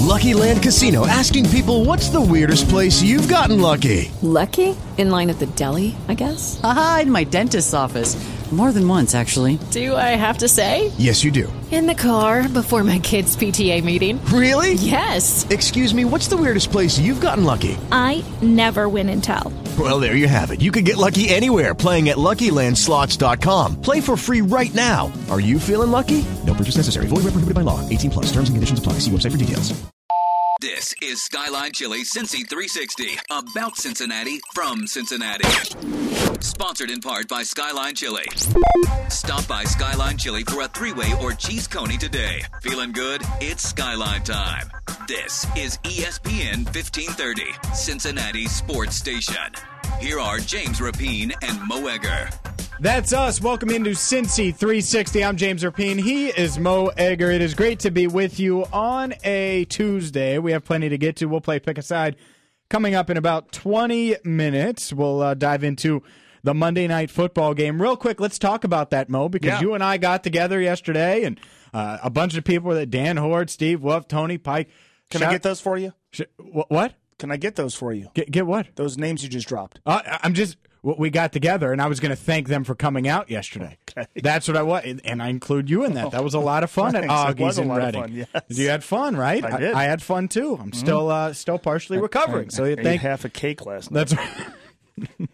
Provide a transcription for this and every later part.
Lucky Land Casino, asking people, what's the weirdest place you've gotten lucky? Lucky? In line at the deli, I guess? Aha, in my dentist's office. More than once, actually. Do I have to say? Yes, you do. In the car before my kids' PTA meeting. Really? Yes. Excuse me, what's the weirdest place you've gotten lucky? I never win and tell. Well, there you have it. You can get lucky anywhere, playing at LuckyLandSlots.com. Play for free right now. Are you feeling lucky? No purchase necessary. Void where prohibited by law. 18 plus. Terms and conditions apply. See website for details. This is Skyline Chili Cincy 360, about Cincinnati, from Cincinnati. Sponsored in part by Skyline Chili. Stop by Skyline Chili for a three-way or cheese coney today. Feeling good? It's Skyline time. This is ESPN 1530, Cincinnati Sports Station. Here are James Rapine and Mo Egger. That's us. Welcome into Cincy 360. I'm James Rapine. He is Mo Egger. It is great to be with you on a Tuesday. We have plenty to get to. We'll play Pick a Side coming up in about 20 minutes. We'll dive into the Monday Night Football game. Real quick, let's talk about that, Mo, because you and I got together yesterday, and a bunch of people that Dan Horde, Steve Wolf, Tony Pike. Can I get those for you? What? Can I get those for you? Get what? Those names you just dropped. We got together, and I was going to thank them for coming out yesterday. Okay. That's what I was, and I include you in that. That was a lot of fun at Augie's in Reading. Yes. You had fun, right? I did. I had fun too. I'm still partially recovering. So you ate half a cake last night. That's right.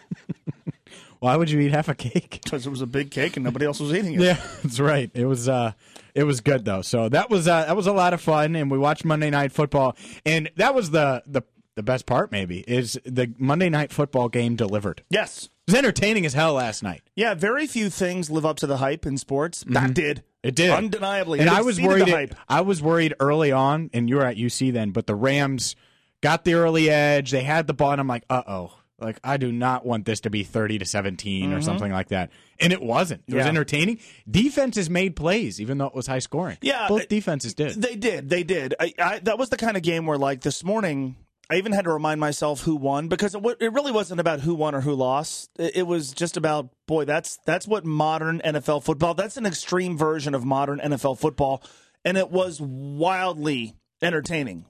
Why would you eat half a cake? Because it was a big cake and nobody else was eating it. Yeah, that's right. It was good though. So that was a lot of fun, and we watched Monday Night Football, and that was the best part. Maybe is the Monday Night Football game delivered. Yes. It was entertaining as hell last night. Yeah, very few things live up to the hype in sports. That did. It did. Undeniably. And it I was worried. hype. I was worried early on, and you were at UC then, but the Rams got the early edge. They had the ball, and I'm like, uh-oh. Like, I do not want this to be 30-17 or something like that. And it wasn't. It was entertaining. Defenses made plays, even though it was high scoring. Yeah. Both defenses did. They did. That was the kind of game where, like, this morning, I even had to remind myself who won, because it really wasn't about who won or who lost. It was just about, boy, that's what modern NFL football, that's an extreme version of modern NFL football. And it was wildly entertaining.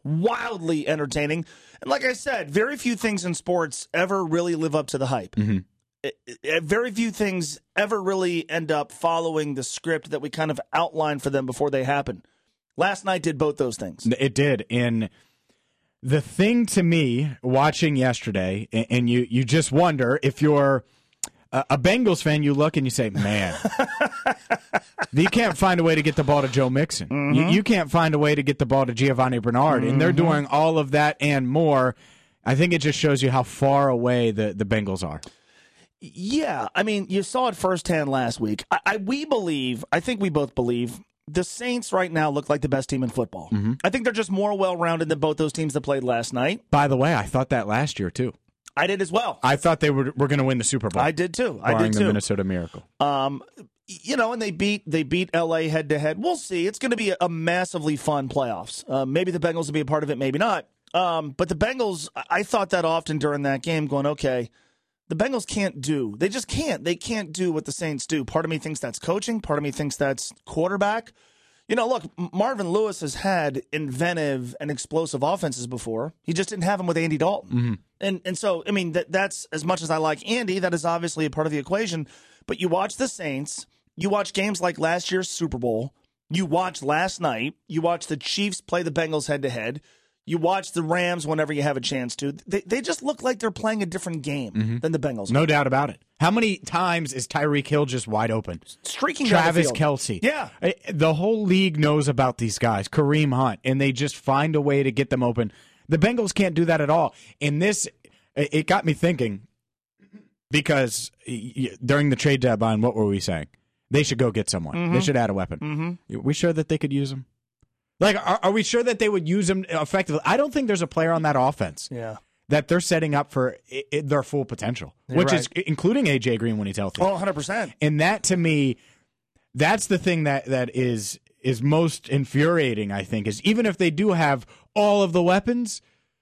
And like I said, very few things in sports ever really live up to the hype. Very few things ever really end up following the script that we kind of outline for them before they happen. Last night did both those things. It did. And the thing to me, watching yesterday, and you just wonder, if you're a Bengals fan, you look and you say, man, you can't find a way to get the ball to Joe Mixon. You can't find a way to get the ball to Giovanni Bernard. And they're doing all of that and more. I think it just shows you how far away the Bengals are. Yeah, I mean, you saw it firsthand last week. I think we both believe the Saints right now look like the best team in football. I think they're just more well-rounded than both those teams that played last night. By the way, I thought that last year, too. I did as well. I thought they were going to win the Super Bowl. I did too. Barring the Minnesota Miracle. And they beat LA head to head. We'll see. It's going to be a massively fun playoffs. Maybe the Bengals will be a part of it, maybe not. But the Bengals, I thought that often during that game, going, okay, the Bengals can't do. They just can't. They can't do what the Saints do. Part of me thinks that's coaching. Part of me thinks that's quarterback. Look, Marvin Lewis has had inventive and explosive offenses before. He just didn't have them with Andy Dalton. And so, I mean, that's as much as I like Andy, that is obviously a part of the equation. But you watch the Saints, you watch games like last year's Super Bowl, you watch last night, you watch the Chiefs play the Bengals head-to-head, you watch the Rams whenever you have a chance to. They just look like they're playing a different game than the Bengals. No doubt about it. How many times is Tyreek Hill just wide open? Streaking down the Travis field. Kelce. Yeah. The whole league knows about these guys. Kareem Hunt. And they just find a way to get them open. The Bengals can't do that at all. And this, it got me thinking, because during the trade deadline, what were we saying? They should go get someone. They should add a weapon. Are we sure that they could use them? Like, are we sure that they would use him effectively? I don't think there's a player on that offense that they're setting up for their full potential, which is including A.J. Green when he's healthy. Oh, 100%. And that, to me, that's the thing that is most infuriating, I think, is even if they do have all of the weapons,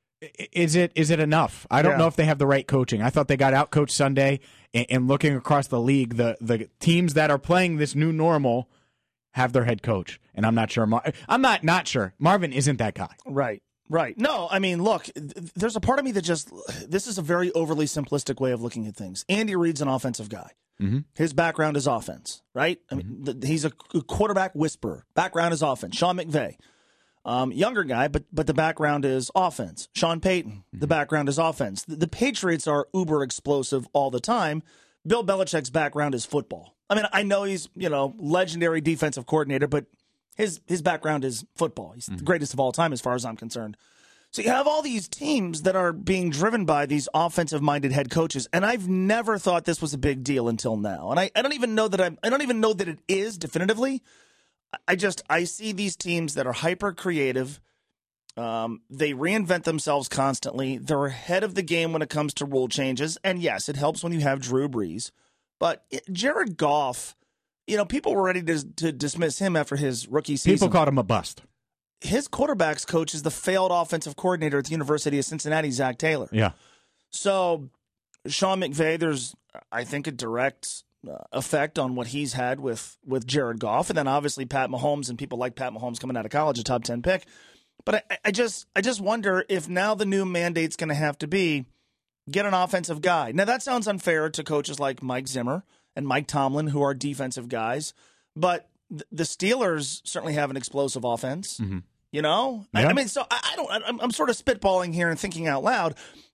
is it enough? I don't know if they have the right coaching. I thought they got out-coached Sunday, and looking across the league, the teams that are playing this new normal have their head coach, and I'm not sure. I'm not sure. Marvin isn't that guy. Right. No, I mean, look, there's a part of me that this is a very overly simplistic way of looking at things. Andy Reid's an offensive guy. Mm-hmm. His background is offense, right? I mean, he's a quarterback whisperer. Background is offense. Sean McVay, younger guy, but the background is offense. Sean Payton, the background is offense. The Patriots are uber explosive all the time. Bill Belichick's background is football. I mean, I know he's, legendary defensive coordinator, but his background is football. He's the greatest of all time as far as I'm concerned. So you have all these teams that are being driven by these offensive-minded head coaches, and I've never thought this was a big deal until now. And I don't even know that it is definitively. I see these teams that are hyper creative. They reinvent themselves constantly. They're ahead of the game when it comes to rule changes. And yes, it helps when you have Drew Brees. But Jared Goff, people were ready to dismiss him after his rookie season. People called him a bust. His quarterback's coach is the failed offensive coordinator at the University of Cincinnati, Zach Taylor. Yeah. So Sean McVay, there's, I think, a direct effect on what he's had with Jared Goff. And then obviously Pat Mahomes, and people like Pat Mahomes coming out of college, a top 10 pick. But I just wonder if now the new mandate's going to have to be get an offensive guy. Now, that sounds unfair to coaches like Mike Zimmer and Mike Tomlin, who are defensive guys. But the Steelers certainly have an explosive offense. Mm-hmm. Yeah. I mean, so I'm sort of spitballing here and thinking out loud.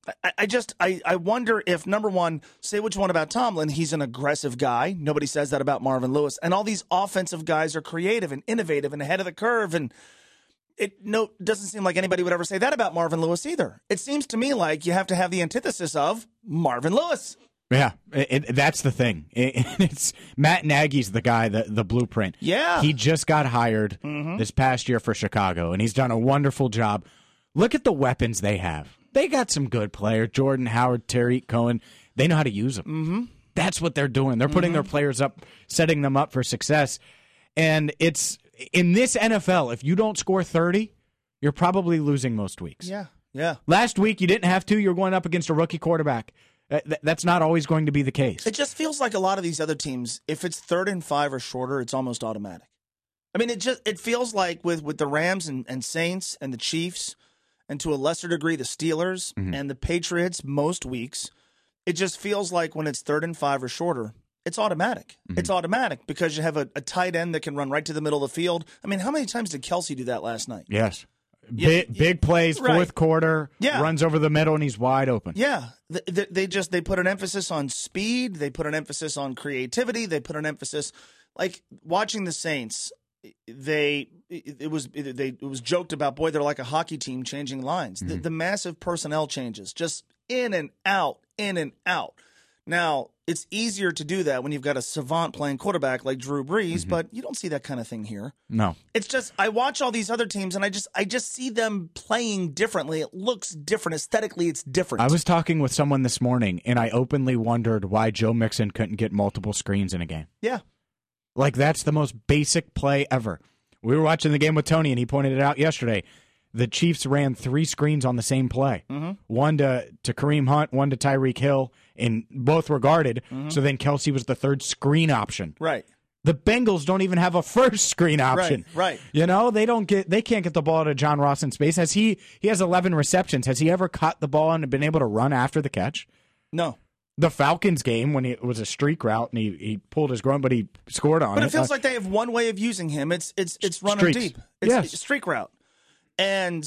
I wonder if, number one, say what you want about Tomlin, he's an aggressive guy. Nobody says that about Marvin Lewis. And all these offensive guys are creative and innovative and ahead of the curve. And it doesn't seem like anybody would ever say that about Marvin Lewis either. It seems to me like you have to have the antithesis of Marvin Lewis. Yeah, that's the thing. It's Matt Nagy's the guy, the blueprint. Yeah. He just got hired this past year for Chicago, and he's done a wonderful job. Look at the weapons they have. They got some good players. Jordan Howard, Tariq Cohen. They know how to use them. Mm-hmm. That's what they're doing. They're putting their players up, setting them up for success. And it's in this NFL, if you don't score 30, you're probably losing most weeks. Yeah. Last week, you didn't have to. You're going up against a rookie quarterback. That's not always going to be the case. It just feels like a lot of these other teams, if it's 3rd and 5 or shorter, it's almost automatic. I mean, it feels like with the Rams and Saints and the Chiefs, and to a lesser degree the Steelers and the Patriots most weeks, it just feels like when it's 3rd and 5 or shorter, it's automatic. Mm-hmm. It's automatic because you have a tight end that can run right to the middle of the field. I mean, how many times did Kelsey do that last night? Yes. Big plays, fourth quarter, runs over the middle, and he's wide open. Yeah. They put an emphasis on speed. They put an emphasis on creativity. They put an emphasis, like watching the Saints, it was joked about, boy, they're like a hockey team changing lines. Mm-hmm. The massive personnel changes, just in and out. Now, it's easier to do that when you've got a savant playing quarterback like Drew Brees, but you don't see that kind of thing here. No. It's just, I watch all these other teams, and I just see them playing differently. It looks different. Aesthetically, it's different. I was talking with someone this morning, and I openly wondered why Joe Mixon couldn't get multiple screens in a game. Yeah. Like, that's the most basic play ever. We were watching the game with Tony, and he pointed it out yesterday. The Chiefs ran 3 screens on the same play. Mm-hmm. One to Kareem Hunt, one to Tyreek Hill, and both were guarded. Mm-hmm. So then Kelsey was the 3rd screen option. Right. The Bengals don't even have a 1st screen option. Right. They can't get the ball to John Ross in space. He has 11 receptions. Has he ever caught the ball and been able to run after the catch? No. The Falcons game, when it was a streak route and he pulled his groin, but he scored on it. But it feels like they have one way of using him. It's run him deep. It's streak route. And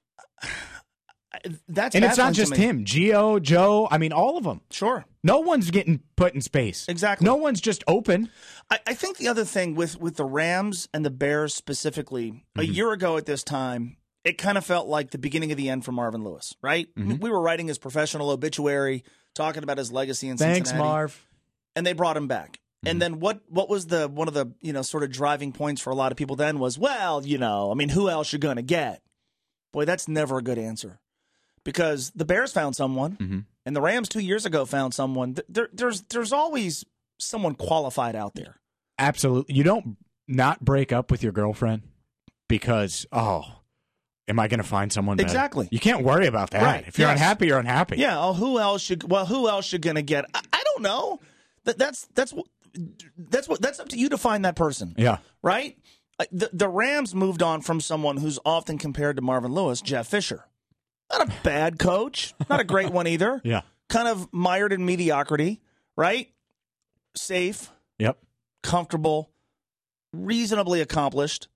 that's, and it's not just him. Gio, Joe, I mean, all of them. Sure. No one's getting put in space. Exactly. No one's just open. I think the other thing with the Rams and the Bears specifically, a year ago at this time, it kind of felt like the beginning of the end for Marvin Lewis, right? Mm-hmm. We were writing his professional obituary, talking about his legacy in Cincinnati. Thanks, Marv. And they brought him back. And then what was one of the sort of driving points for a lot of people then was, well, who else you going to get? Boy, that's never a good answer, because the Bears found someone, and the Rams 2 years ago found someone. There's always someone qualified out there. Absolutely. You don't not break up with your girlfriend because, am I going to find someone better? Exactly. You can't worry about that. Right. If you're unhappy, you're unhappy. Yeah. Who else you going to get? I don't know. That's That's up to you to find that person. Yeah. Right? The Rams moved on from someone who's often compared to Marvin Lewis, Jeff Fisher. Not a bad coach, not a great one either. Yeah. Kind of mired in mediocrity, right? Safe. Yep. Comfortable, reasonably accomplished,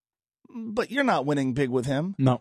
but you're not winning big with him. No.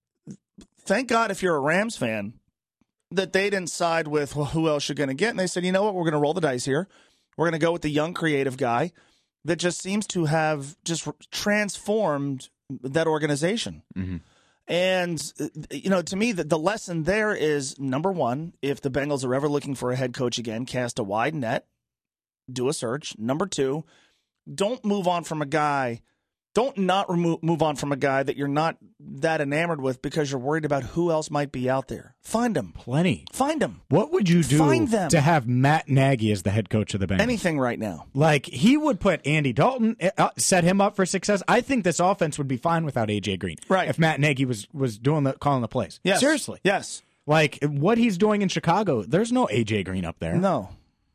Thank God if you're a Rams fan that they didn't side with, well, who else you're going to get, and they said, you know what, we're going to roll the dice here. We're going to go with the young creative guy that just seems to have just transformed that organization. Mm-hmm. And, to me, the lesson there is, number one, if the Bengals are ever looking for a head coach again, cast a wide net, do a search. Number two, don't move on from a guy. Don't not move on from a guy that you're not that enamored with because you're worried about who else might be out there. Find him. Plenty. Find him. What would you do Find them. to have Matt Nagy as the head coach of the Bengals? Anything right now. Like, he would put Andy Dalton, set him up for success. I think this offense would be fine without A.J. Green. Right. If Matt Nagy was calling the plays. Yes. Seriously. Yes. Like, what he's doing in Chicago, there's no A.J. Green up there. No.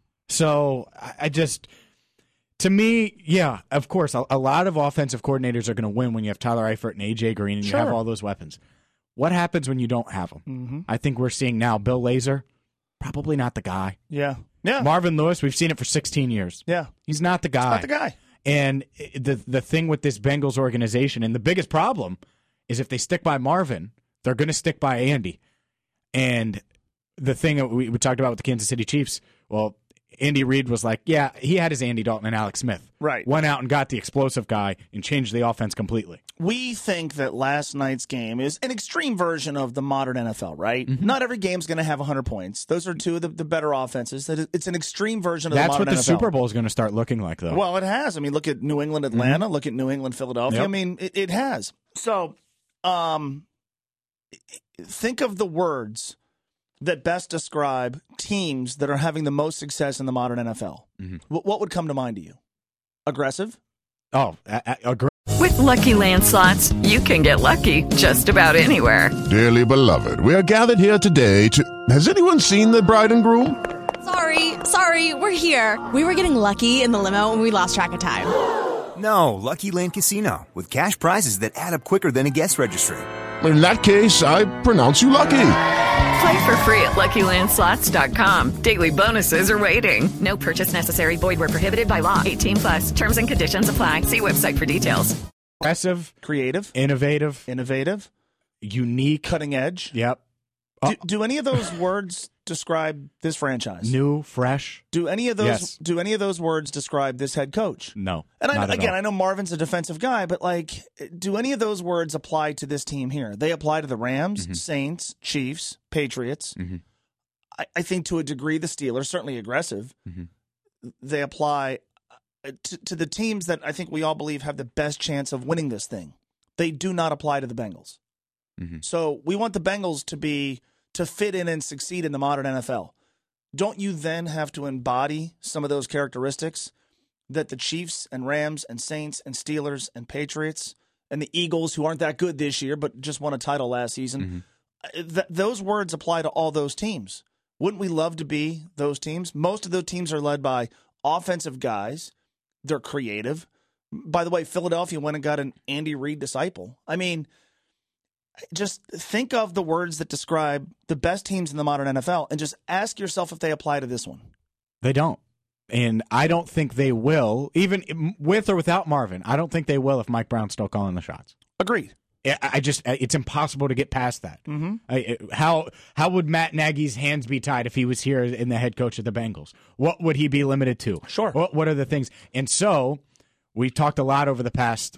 So, I just... To me, yeah, of course, a lot of offensive coordinators are going to win when you have Tyler Eifert and A.J. Green and you have all those weapons. What happens when you don't have them? Mm-hmm. I think we're seeing now Bill Lazor, probably not the guy. Yeah. Yeah. Marvin Lewis, we've seen it for 16 years. Yeah. He's not the guy. Not the guy. And the thing with this Bengals organization, and the biggest problem is if they stick by Marvin, they're going to stick by Andy. And the thing that we talked about with the Kansas City Chiefs, well, Andy Reid was like, yeah, he had his Andy Dalton and Alex Smith. Right. Went out and got the explosive guy and changed the offense completely. We think that last night's game is an extreme version of the modern NFL, right? Mm-hmm. Not every game's going to have 100 points. Those are two of the better offenses. It's an extreme version of the modern NFL. That's what the Super Bowl is going to start looking like, though. Well, it has. I mean, look at New England, Atlanta. Look at New England, Philadelphia. Yep. I mean, it has. So think of the words that best describe teams that are having the most success in the modern NFL. Mm-hmm. What would come to mind to you? Aggressive? Oh, With Lucky Land Slots, you can get lucky just about anywhere. Dearly beloved, we are gathered here today to... Has anyone seen the bride and groom? Sorry, we're here. We were getting lucky in the limo and we lost track of time. No, Lucky Land Casino, with cash prizes that add up quicker than a guest registry. In that case, I pronounce you lucky. Play for free at LuckyLandSlots.com. Daily bonuses are waiting. No purchase necessary. Void where prohibited by law. 18+. Terms and conditions apply. See website for details. Aggressive, creative, innovative, unique, cutting edge. Yep. Do any of those words describe this franchise? New, fresh. Do any of those Yes. Do any of those words describe this head coach? No. And not at all. I know Marvin's a defensive guy, but like, do any of those words apply to this team here? They apply to the Rams, Saints, Chiefs, Patriots. I think to a degree the Steelers, certainly aggressive. They apply to the teams that I think we all believe have the best chance of winning this thing. They do not apply to the Bengals. So we want the Bengals to fit in and succeed in the modern NFL. Don't you then have to embody some of those characteristics that the Chiefs and Rams and Saints and Steelers and Patriots and the Eagles, who aren't that good this year but just won a title last season, those words apply to all those teams. Wouldn't we love to be those teams? Most of those teams are led by offensive guys. They're creative. By the way, Philadelphia went and got an Andy Reid disciple. I mean, just think of the words that describe the best teams in the modern NFL and just ask yourself if they apply to this one. They don't. And I don't think they will, even with or without Marvin. I don't think they will if Mike Brown's still calling the shots. Agreed. It's impossible to get past that. How would Matt Nagy's hands be tied if he was here in the head coach of the Bengals? What would he be limited to? Sure. What are the things? And so we've talked a lot over the past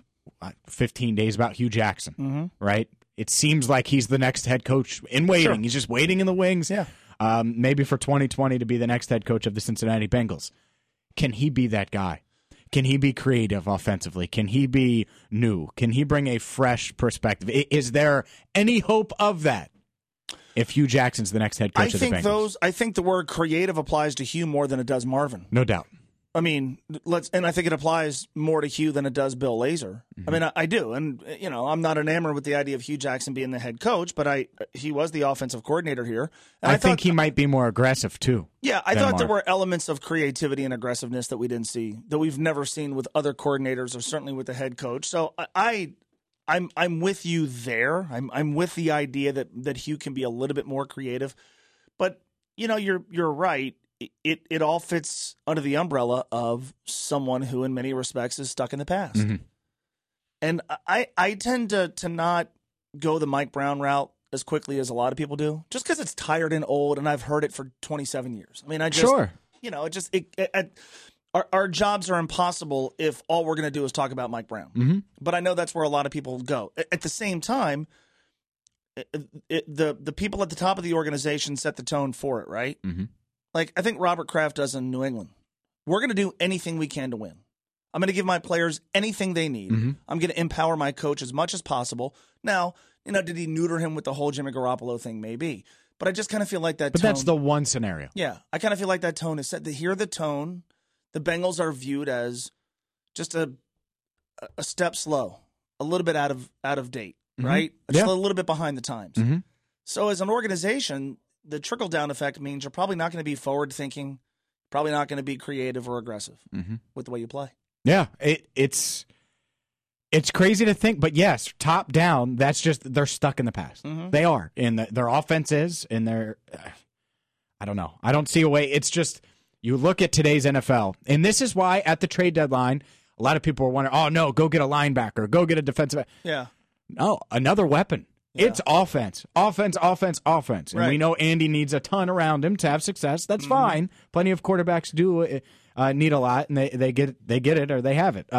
15 days about Hugh Jackson, right? It seems like he's the next head coach in waiting. Sure. He's just waiting in the wings. Yeah. Maybe for 2020 to be the next head coach of the Cincinnati Bengals. Can he be that guy? Can he be creative offensively? Can he be new? Can he bring a fresh perspective? Is there any hope of that if Hugh Jackson's the next head coach of the Bengals? I think the word creative applies to Hugh more than it does Marvin. No doubt. I mean, and I think it applies more to Hugh than it does Bill Lazor. I mean, I do. And, I'm not enamored with the idea of Hugh Jackson being the head coach, but he was the offensive coordinator here. And I think he might be more aggressive, too. Yeah, I thought there were elements of creativity and aggressiveness that we didn't see, that we've never seen with other coordinators or certainly with the head coach. So I'm with you there. I'm with the idea that Hugh can be a little bit more creative. But, you're right. It all fits under the umbrella of someone who, in many respects, is stuck in the past. Mm-hmm. And I tend to not go the Mike Brown route as quickly as a lot of people do, just because it's tired and old, and I've heard it for 27 years. I mean, our jobs are impossible if all we're going to do is talk about Mike Brown. Mm-hmm. But I know that's where a lot of people go. At the same time, the people at the top of the organization set the tone for it, right? Mm-hmm. Like I think Robert Kraft does in New England. We're going to do anything we can to win. I'm going to give my players anything they need. Mm-hmm. I'm going to empower my coach as much as possible. Now, did he neuter him with the whole Jimmy Garoppolo thing? Maybe. But I just kind of feel like that But tone, that's the one scenario. Yeah. I kind of feel like that tone is set. To hear the tone, the Bengals are viewed as just a step slow, a little bit out of date, mm-hmm. right? Just a little bit behind the times. Mm-hmm. So as an organization, the trickle-down effect means you're probably not going to be forward-thinking, probably not going to be creative or aggressive mm-hmm. with the way you play. Yeah, it's crazy to think, but yes, top down, that's just they're stuck in the past. Mm-hmm. They are, and their offense is, and I don't know. I don't see a way. It's just you look at today's NFL, and this is why at the trade deadline, a lot of people were wondering, oh no, go get a linebacker, go get a defensive. Yeah, no, another weapon. Yeah. It's offense. And right. we know Andy needs a ton around him to have success. That's fine. Plenty of quarterbacks do need a lot, and they get it or they have it.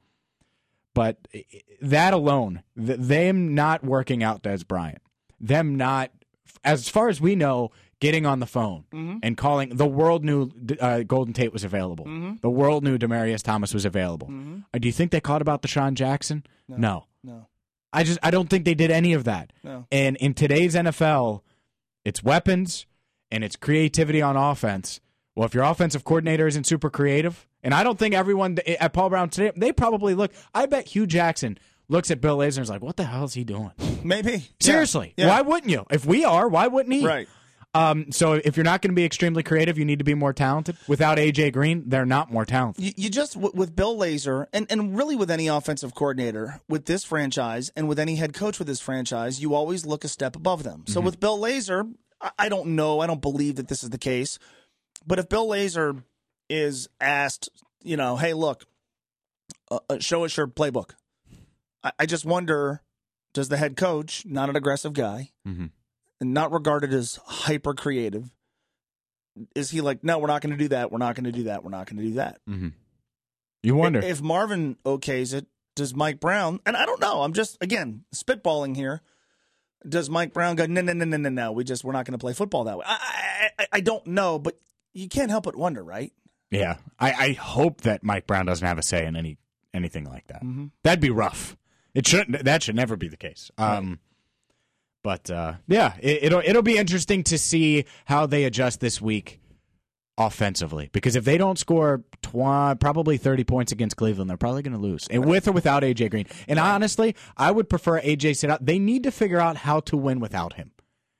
But that alone, them not working out Des Bryant, them not, as far as we know, getting on the phone and calling, the world knew Golden Tate was available. Mm-hmm. The world knew Demaryius Thomas was available. Mm-hmm. Do you think they caught about Deshaun Jackson? No. I don't think they did any of that. No. And in today's NFL, it's weapons and it's creativity on offense. Well, if your offensive coordinator isn't super creative, and I don't think everyone at Paul Brown today, they probably look, I bet Hugh Jackson looks at Bill Lazor and is like, what the hell is he doing? Maybe. Seriously. Yeah. Why wouldn't you? If we are, why wouldn't he? Right. So if you're not going to be extremely creative, you need to be more talented. Without A.J. Green, they're not more talented. You just, with Bill Lazor, and really with any offensive coordinator with this franchise and with any head coach with this franchise, you always look a step above them. So with Bill Lazor, I don't know, I don't believe that this is the case, but if Bill Lazor is asked, hey, look, show us your playbook, I just wonder, does the head coach, not an aggressive guy, and not regarded as hyper creative, is he like, no, we're not going to do that. We're not going to do that. We're not going to do that. Mm-hmm. You wonder if Marvin okays it. Does Mike Brown? And I don't know. I'm just again spitballing here. Does Mike Brown go? No. We're not going to play football that way. I don't know, but you can't help but wonder, right? Yeah, I hope that Mike Brown doesn't have a say in anything like that. Mm-hmm. That'd be rough. That should never be the case. Right. But yeah, it'll be interesting to see how they adjust this week offensively. Because if they don't score probably 30 points against Cleveland, they're probably going to lose, and with or without A.J. Green. And honestly, I would prefer A.J. sit out. They need to figure out how to win without him.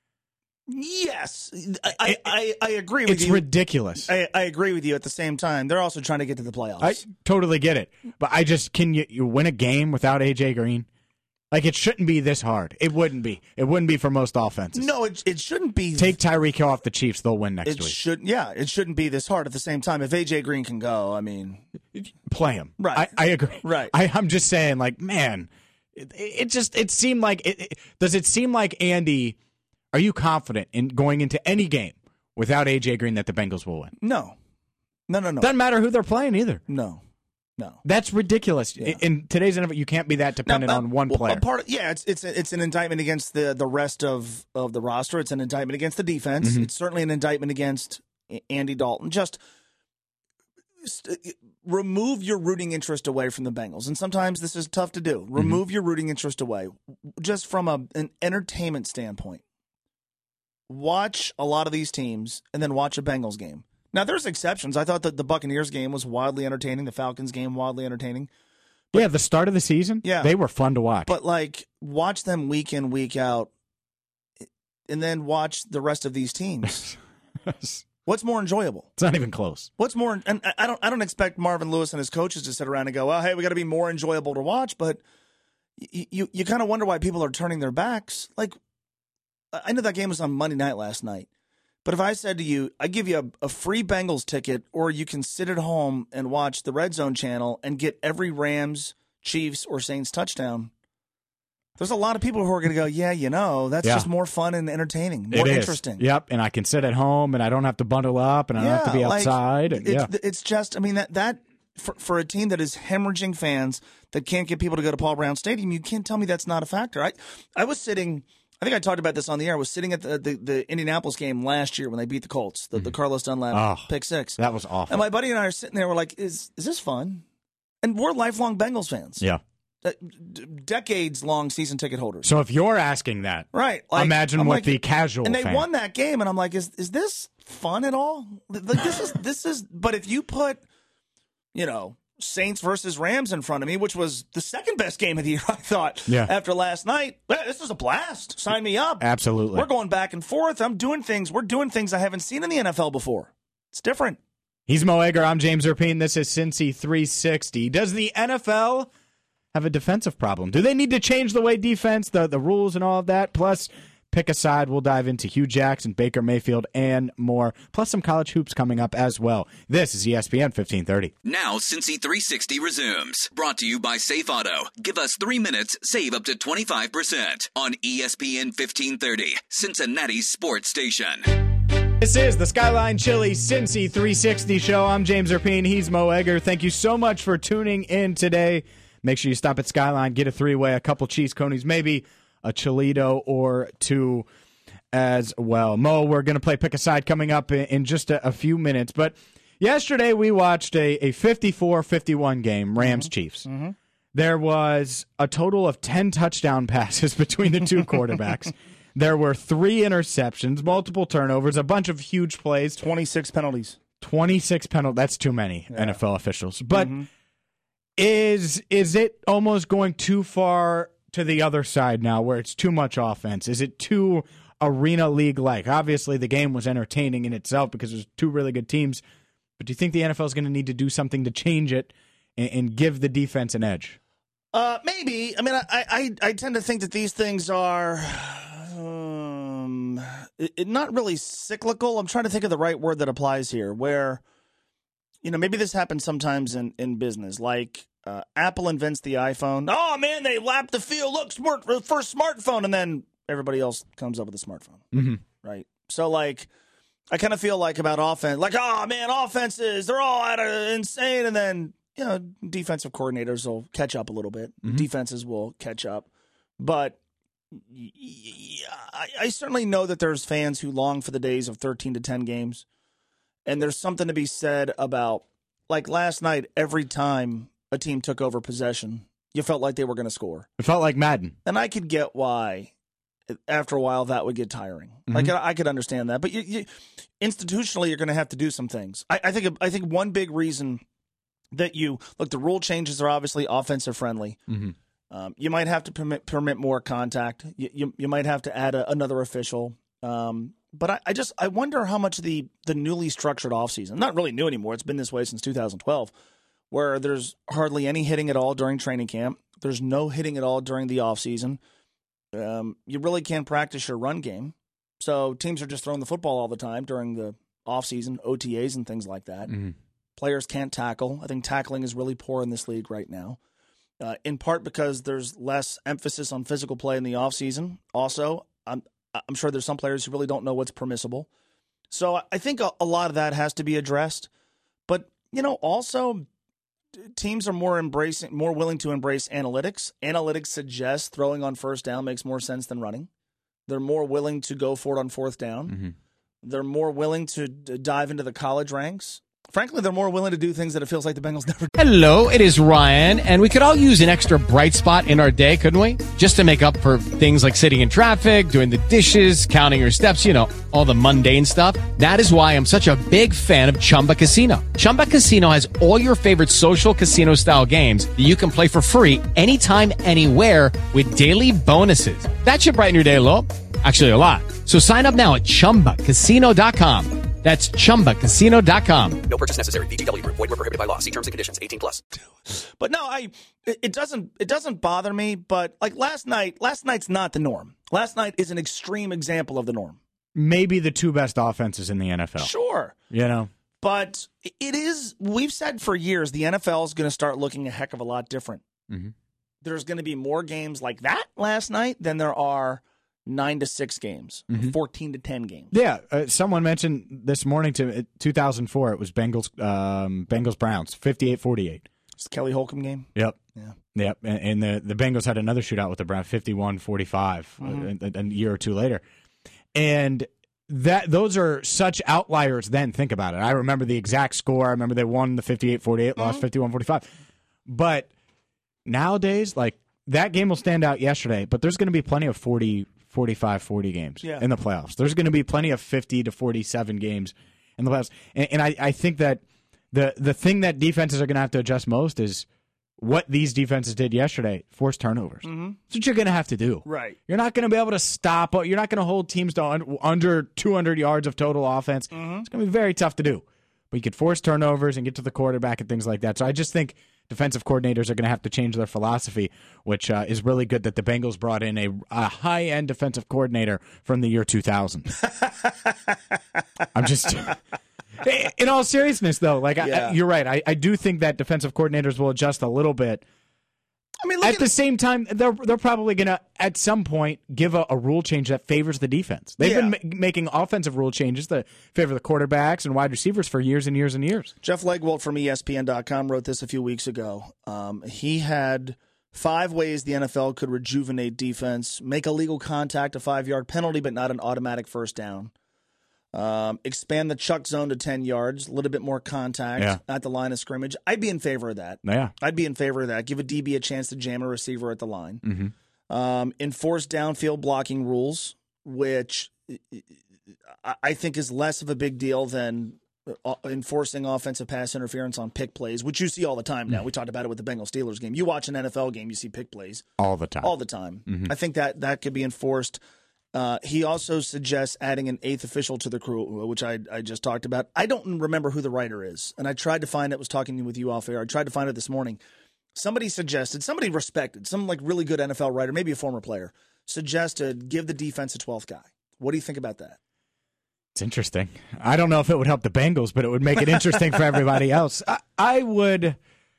Yes, I agree with you. It's ridiculous. I agree with you. At the same time, they're also trying to get to the playoffs. I totally get it. But can you win a game without A.J. Green? Like, it shouldn't be this hard. It wouldn't be. It wouldn't be for most offenses. No, it shouldn't be. Take Tyreek Hill off the Chiefs. They'll win next week. It shouldn't be this hard. At the same time, if A.J. Green can go, I mean. Play him. Right. I agree. Right. I'm just saying, like, man, it seemed like, does it seem like, Andy, are you confident in going into any game without A.J. Green that the Bengals will win? No. Doesn't matter who they're playing either. No. That's ridiculous. Yeah. In today's NFL, you can't be that dependent on one player. It's an indictment against the rest of the roster. It's an indictment against the defense. Mm-hmm. It's certainly an indictment against Andy Dalton. Just remove your rooting interest away from the Bengals. And sometimes this is tough to do. Remove your rooting interest away. Just from an entertainment standpoint. Watch a lot of these teams and then watch a Bengals game. Now, there's exceptions. I thought that the Buccaneers game was wildly entertaining. The Falcons game, wildly entertaining. Yeah, the start of the season, they were fun to watch. But, watch them week in, week out, and then watch the rest of these teams. What's more enjoyable? It's not even close. What's more? And I don't expect Marvin Lewis and his coaches to sit around and go, "Well, hey, we got to be more enjoyable to watch." But you kind of wonder why people are turning their backs. I know that game was on Monday night last night, but if I said to you, "I give you a free Bengals ticket, or you can sit at home and watch the Red Zone channel and get every Rams, Chiefs, or Saints touchdown," there's a lot of people who are going to go, that's just more fun and entertaining, more interesting. Yep, and I can sit at home, and I don't have to bundle up, and I don't have to be outside. It's just, that for a team that is hemorrhaging fans that can't get people to go to Paul Brown Stadium, you can't tell me that's not a factor. I was sitting, I think I talked about this on the air, I was sitting at the Indianapolis game last year when they beat the Colts, the Carlos Dunlap pick six. That was awful. And my buddy and I are sitting there, we're like, is this fun? And we're lifelong Bengals fans. Yeah. Decades-long season ticket holders. So if you're asking that, right? Imagine what the casual and they fan. won that game, and I'm like, is this fun at all? This is. But if you put, Saints versus Rams in front of me, which was the second best game of the year, I thought. Yeah. After last night, this was a blast. Sign me up. Absolutely. We're going back and forth. We're doing things I haven't seen in the NFL before. It's different. He's Mo Egger. I'm James Erpine. This is Cincy 360. Does the NFL have a defensive problem? Do they need to change the way defense, the rules and all of that? Plus, pick a side. We'll dive into Hugh Jackson, Baker Mayfield, and more. Plus some college hoops coming up as well. This is ESPN 1530. Now, Cincy 360 resumes. Brought to you by Safe Auto. Give us 3 minutes, save up to 25% on ESPN 1530, Cincinnati's sports station. This is the Skyline Chili Cincy 360 show. I'm James Erpine. He's Mo Egger. Thank you so much for tuning in today. Make sure you stop at Skyline, get a three-way, a couple cheese conies, maybe a Chilito or two as well. Mo, we're going to play Pick a Side coming up in just a few minutes. But yesterday we watched a 54-51 game, Rams-Chiefs. Mm-hmm. There was a total of 10 touchdown passes between the two quarterbacks. There were 3 interceptions, multiple turnovers, a bunch of huge plays. 26 penalties. 26 penalties. That's too many NFL officials. But Is it almost going too far to the other side now where it's too much offense? Is it too arena league-like? Obviously, the game was entertaining in itself because there's 2 really good teams. But do you think the NFL is going to need to do something to change it and give the defense an edge? Maybe. I tend to think that these things are not really cyclical. I'm trying to think of the right word that applies here, where maybe this happens sometimes in business. Like Apple invents the iPhone. Oh, man, they lap the field. Look, first smartphone. And then everybody else comes up with a smartphone. Mm-hmm. Right? So, I kind of feel like about offense. Offenses, they're all insane. And then, defensive coordinators will catch up a little bit. Mm-hmm. Defenses will catch up. But I certainly know that there's fans who long for the days of 13-10 games. And there's something to be said about, last night, every time a team took over possession, you felt like they were going to score. It felt like Madden. And I could get why, after a while, that would get tiring. Mm-hmm. I could understand that. But you institutionally, you're going to have to do some things. I think one big reason that the rule changes are obviously offensive friendly. Mm-hmm. You might have to permit more contact. You might have to add another official. But I wonder how much the newly structured offseason, not really new anymore, it's been this way since 2012, where there's hardly any hitting at all during training camp. There's no hitting at all during the offseason. You really can't practice your run game. So teams are just throwing the football all the time during the offseason, OTAs and things like that. Mm-hmm. Players can't tackle. I think tackling is really poor in this league right now, in part because there's less emphasis on physical play in the offseason. Also, I'm sure there's some players who really don't know what's permissible. So I think a lot of that has to be addressed. But, also teams are more willing to embrace analytics. Analytics suggest throwing on first down makes more sense than running. They're more willing to go for it on fourth down. Mm-hmm. They're more willing to dive into the college ranks. frankly, they're more willing to do things that it feels like the Bengals never do. Hello, it is Ryan, and we could all use an extra bright spot in our day, couldn't we? Just to make up for things like sitting in traffic, doing the dishes, counting your steps, all the mundane stuff. That is why I'm such a big fan of Chumba Casino. Chumba Casino has all your favorite social casino-style games that you can play for free anytime, anywhere with daily bonuses. That should brighten your day a little. Actually, a lot. So sign up now at ChumbaCasino.com. That's ChumbaCasino.com. No purchase necessary. VGW Group. Void where prohibited by law. See terms and conditions. 18+. But no, it doesn't bother me. But like last night's not the norm. Last night is an extreme example of the norm. Maybe the two best offenses in the NFL. Sure. But it is, we've said for years, the NFL is going to start looking a heck of a lot different. Mm-hmm. There's going to be more games like that last night than there are 9-6 games, 14-10 games. Yeah, someone mentioned this morning to 2004. It was Bengals Browns 58-48. It's the Kelly Holcomb game. Yep. Yeah. Yep. And the Bengals had another shootout with the Browns 51-45 a year or two later. And those are such outliers then. Think about it. I remember the exact score. I remember they won the 58-48, lost 51-45. But nowadays, like, that game will stand out yesterday, but there's going to be plenty of 45-40 games in the playoffs. There's going to be plenty of 50-47 games in the playoffs. And I think that the thing that defenses are going to have to adjust most is what these defenses did yesterday, force turnovers. Mm-hmm. That's what you're going to have to do. Right. You're not going to be able to stop. You're not going to hold teams to under 200 yards of total offense. Mm-hmm. It's going to be very tough to do. But you could force turnovers and get to the quarterback and things like that. So I just think defensive coordinators are going to have to change their philosophy, which is really good that the Bengals brought in a high-end defensive coordinator from the year 2000. I'm just... In all seriousness, though, you're right. I do think that defensive coordinators will adjust a little bit. I mean, at the same time, they're probably going to, at some point, give a rule change that favors the defense. They've been making offensive rule changes that favor the quarterbacks and wide receivers for years and years and years. Jeff Legwold from ESPN.com wrote this a few weeks ago. He had 5 ways the NFL could rejuvenate defense: make illegal contact a 5-yard penalty, but not an automatic first down. Expand the chuck zone to 10 yards, a little bit more contact at the line of scrimmage. I'd be in favor of that. Yeah. I'd be in favor of that. Give a DB a chance to jam a receiver at the line. Mm-hmm. Enforce downfield blocking rules, which I think is less of a big deal than enforcing offensive pass interference on pick plays, which you see all the time now. We talked about it with the Bengals-Steelers game. You watch an NFL game, you see pick plays. All the time. All the time. Mm-hmm. I think that could be enforced. He also suggests adding an 8th official to the crew, which I just talked about. I don't remember who the writer is, and I tried to find it. Was talking with you off air. I tried to find it this morning. Somebody suggested, somebody respected, some like really good NFL writer, maybe a former player, suggested give the defense a 12th guy. What do you think about that? It's interesting. I don't know if it would help the Bengals, but it would make it interesting for everybody else. I would.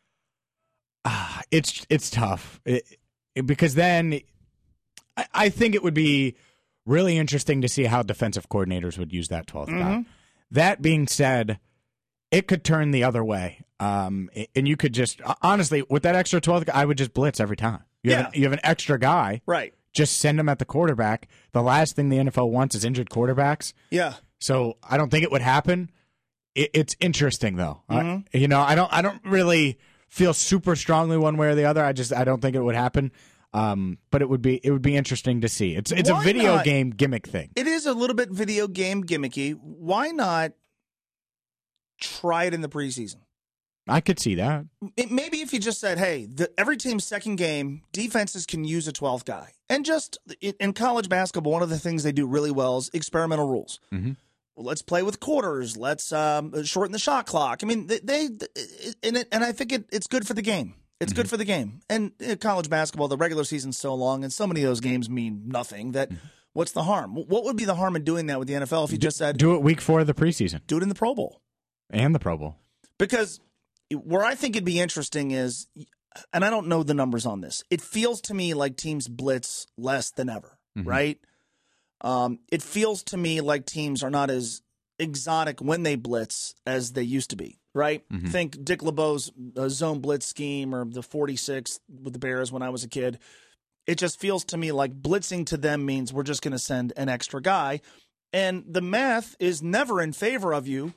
It's tough because then I think it would be really interesting to see how defensive coordinators would use that 12th guy. That being said, it could turn the other way. And you could just, honestly, with that extra 12th guy, I would just blitz every time. You have an extra guy. Right. Just send him at the quarterback. The last thing the NFL wants is injured quarterbacks. Yeah. So I don't think it would happen. It's interesting, though. I don't really feel super strongly one way or the other. I don't think it would happen. But it would be interesting to see. It's a video game gimmick thing. It is a little bit video game gimmicky. Why not try it in the preseason? I could see that. Maybe if you just said, hey, every team's second game, defenses can use a 12th guy. And just in college basketball, one of the things they do really well is experimental rules. Mm-hmm. Well, let's play with quarters. Let's shorten the shot clock. I mean, and I think it's good for the game. It's good for the game. And in college basketball, the regular season's so long, and so many of those games mean nothing that what's the harm? What would be the harm in doing that with the NFL if you just said... Do it week 4 of the preseason. Do it in the Pro Bowl. And the Pro Bowl. Because where I think it'd be interesting is, and I don't know the numbers on this, it feels to me like teams blitz less than ever, right? It feels to me like teams are not as exotic when they blitz as they used to be. Right? Mm-hmm. Think Dick LeBeau's zone blitz scheme or the 46 with the Bears when I was a kid. It just feels to me like blitzing to them means we're just going to send an extra guy. And the math is never in favor of you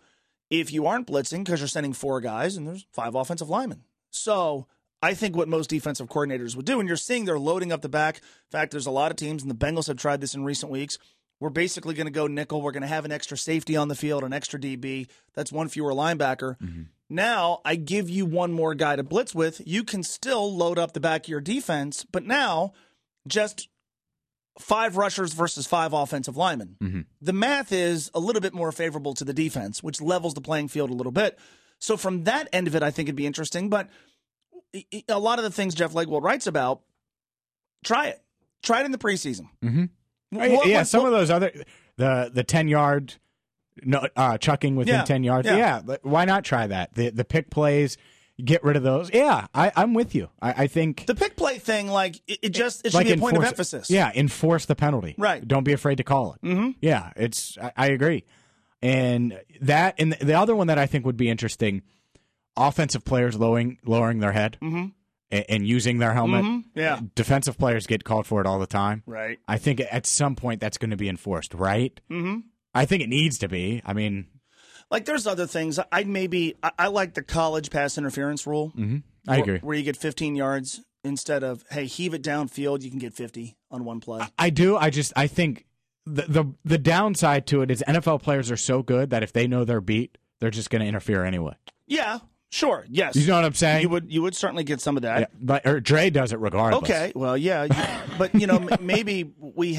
if you aren't blitzing because you're sending 4 guys and there's 5 offensive linemen. So I think what most defensive coordinators would do, and you're seeing they're loading up the back. In fact, there's a lot of teams, and the Bengals have tried this in recent weeks. We're basically going to go nickel. We're going to have an extra safety on the field, an extra DB. That's one fewer linebacker. Mm-hmm. Now I give you one more guy to blitz with. You can still load up the back of your defense, but now just 5 rushers versus 5 offensive linemen. Mm-hmm. The math is a little bit more favorable to the defense, which levels the playing field a little bit. So from that end of it, I think it'd be interesting. But a lot of the things Jeff Legwold writes about, try it. Try it in the preseason. Mm-hmm. Some of those other, the 10-yard chucking within 10 yards. Yeah, why not try that? The pick plays, get rid of those. Yeah, I'm with you. I think the pick play thing, it should be a point of emphasis. Yeah, enforce the penalty. Right. Don't be afraid to call it. Mm-hmm. Yeah, I agree. And the other one that I think would be interesting, offensive players lowering their head and using their helmet. Mm-hmm. Yeah. Defensive players get called for it all the time. Right. I think at some point that's going to be enforced, right? Mm-hmm. I think it needs to be. I mean, there's other things. I like the college pass interference rule. Mm-hmm. I agree. Where you get 15 yards instead of, hey, heave it downfield, you can get 50 on one play. I do. I think the downside to it is NFL players are so good that if they know they're beat, they're just going to interfere anyway. Yeah, sure. Yes. You know what I'm saying? You would certainly get some of that. Yeah, or Dre does it regardless. Okay. Well, yeah. But, maybe we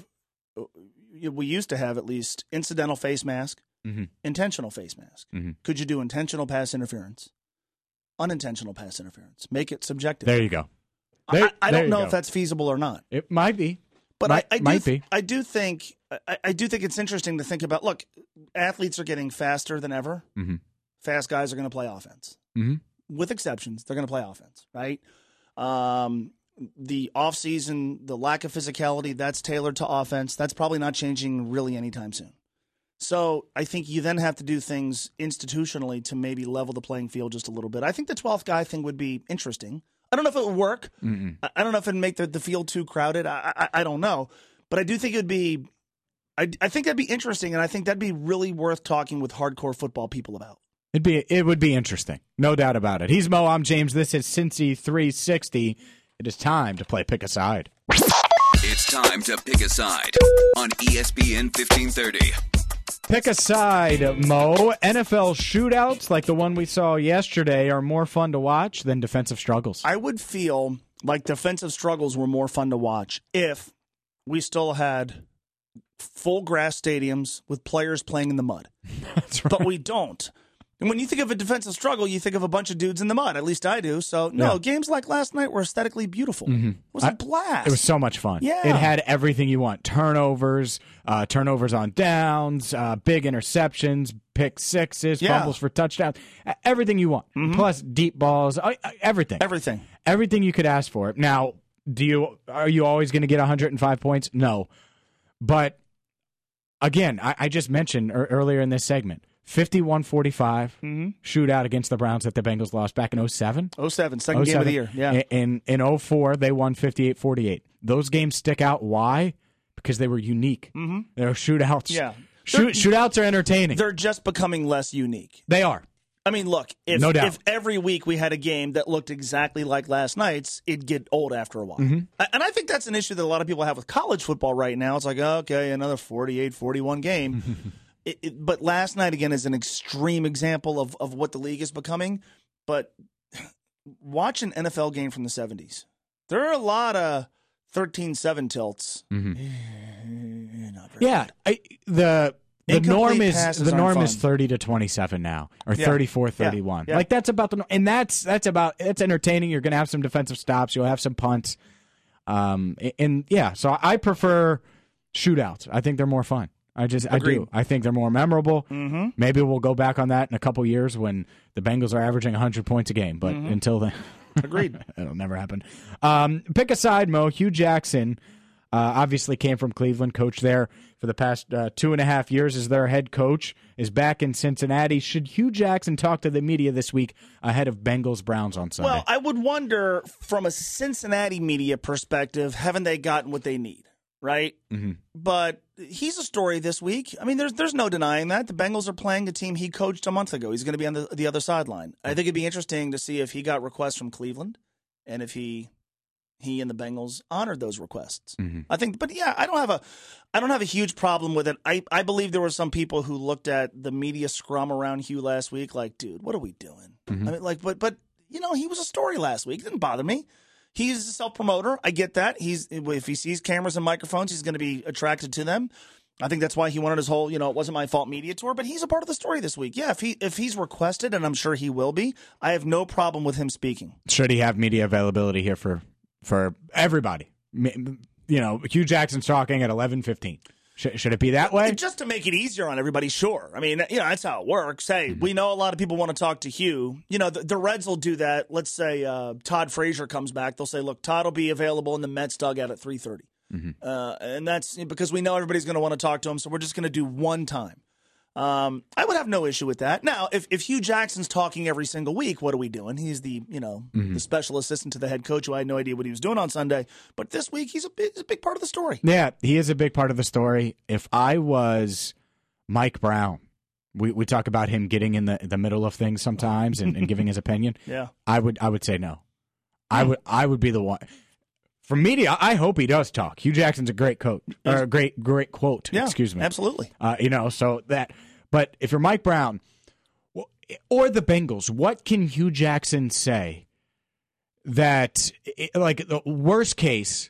used to have at least incidental face mask, intentional face mask. Mm-hmm. Could you do intentional pass interference? Unintentional pass interference. Make it subjective. There you go. I don't know if that's feasible or not. It might be. But I do think it's interesting to think about. Look, athletes are getting faster than ever. Mm-hmm. Fast guys are going to play offense. Mm-hmm. With exceptions, they're going to play offense, right? The offseason, the lack of physicality, that's tailored to offense. That's probably not changing really anytime soon. So I think you then have to do things institutionally to maybe level the playing field just a little bit. I think the 12th guy thing would be interesting. I don't know if it would work. Mm-mm. I don't know if it'd make the field too crowded. I don't know. But I do think it'd be – I think that'd be interesting, and I think that'd be really worth talking with hardcore football people about. It would be interesting. No doubt about it. He's Mo. I'm James. This is Cincy 360. It is time to play Pick a Side. It's time to pick a side on ESPN 1530. Pick a side, Mo. NFL shootouts like the one we saw yesterday are more fun to watch than defensive struggles. I would feel like defensive struggles were more fun to watch if we still had full grass stadiums with players playing in the mud. That's right. But we don't. And when you think of a defensive struggle, you think of a bunch of dudes in the mud. At least I do. So, games like last night were aesthetically beautiful. Mm-hmm. It was a blast. It was so much fun. Yeah. It had everything you want. Turnovers on downs, big interceptions, pick sixes, fumbles for touchdowns. Everything you want. Mm-hmm. Plus deep balls, everything. Everything you could ask for. Now, are you always going to get 105 points? No. But, again, I just mentioned earlier in this segment, 51-45 shootout against the Browns that the Bengals lost back in 07. 07, second game of the year. Yeah. In 04, they won 58-48. Those games stick out. Why? Because they were unique. Mm-hmm. They were shootouts. Yeah. Shootouts are entertaining. They're just becoming less unique. They are. I mean, look, no doubt. If every week we had a game that looked exactly like last night's, it'd get old after a while. Mm-hmm. And I think that's an issue that a lot of people have with college football right now. It's like, okay, another 48-41 game. But last night, again, is an extreme example of what the league is becoming. But watch an NFL game from the 70s. There are a lot of 13-7 tilts. Mm-hmm. Not very good. The norm is 30-27 now, or 34-31. Yeah. Like that's about the, and that's entertaining. You're going to have some defensive stops. You'll have some punts. So I prefer shootouts. I think they're more fun. I do. I think they're more memorable. Mm-hmm. Maybe we'll go back on that in a couple years when the Bengals are averaging 100 points a game. But until then, agreed. It'll never happen. Pick a side, Mo. Hugh Jackson obviously came from Cleveland, coached there for the past 2.5 years as their head coach, is back in Cincinnati. Should Hugh Jackson talk to the media this week ahead of Bengals-Browns on Sunday? Well, I would wonder from a Cincinnati media perspective, haven't they gotten what they need? right? Mm-hmm. But he's a story this week. I mean, there's no denying that. The Bengals are playing a team he coached a month ago. He's going to be on the other sideline. I think it'd be interesting to see if he got requests from Cleveland and if he and the Bengals honored those requests. Mm-hmm. I think, but yeah, I don't have a huge problem with it. I believe there were some people who looked at the media scrum around Hugh last week like, dude, what are we doing? Mm-hmm. I mean, like, but you know, he was a story last week. It didn't bother me. He's a self-promoter. I get that. If he sees cameras and microphones, he's going to be attracted to them. I think that's why he wanted his whole, it wasn't my fault media tour, but he's a part of the story this week. Yeah, if he's requested, and I'm sure he will be, I have no problem with him speaking. Should he have media availability here for everybody? Hugh Jackson's talking at 11:15. Should it be that way? Just to make it easier on everybody, sure. I mean, that's how it works. Hey, we know a lot of people want to talk to Hugh. The Reds will do that. Let's say Todd Frazier comes back. They'll say, look, Todd will be available in the Mets dugout at 3:30. Mm-hmm. And that's because we know everybody's going to want to talk to him, so we're just going to do one time. I would have no issue with that. Now, if Hugh Jackson's talking every single week, what are we doing? He's the the special assistant to the head coach who I had no idea what he was doing on Sunday. But this week, he's a big part of the story. Yeah, he is a big part of the story. If I was Mike Brown, we talk about him getting in the middle of things sometimes and giving his opinion. Yeah, I would say no. I would be the one. For media, I hope he does talk. Hugh Jackson's a great coach, or a great quote. Yeah, excuse me. Absolutely. So that. But if you're Mike Brown or the Bengals, what can Hugh Jackson say that, like, the worst case,